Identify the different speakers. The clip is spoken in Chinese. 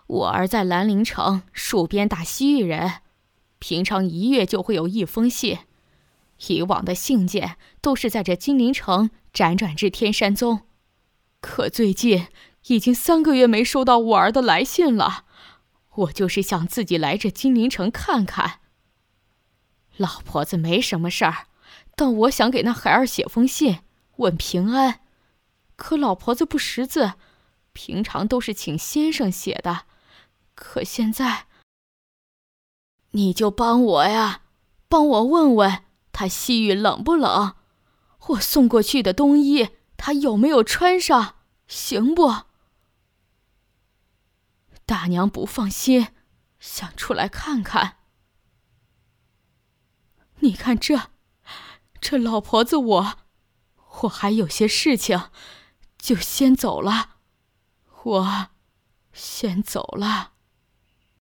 Speaker 1: 我儿在兰陵城戍边打西域人，平常1月就会有1封信，以往的信件都是在这金陵城辗转至天山宗，可最近已经3个月没收到我儿的来信了。我就是想自己来这金陵城看看。老婆子没什么事儿，但我想给那孩儿写封信，问平安。可老婆子不识字，平常都是请先生写的，可现在……你就帮我呀，帮我问问他西域冷不冷，我送过去的冬衣他有没有穿上，行不？大娘不放心，想出来看看。你看这老婆子我还有些事情，就先走了。我先走了。